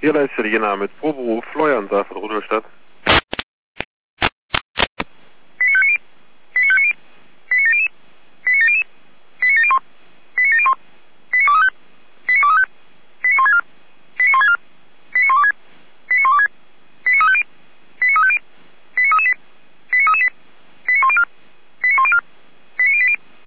Hier leistet Jena mit Proberuf Florian von Rudolstadt.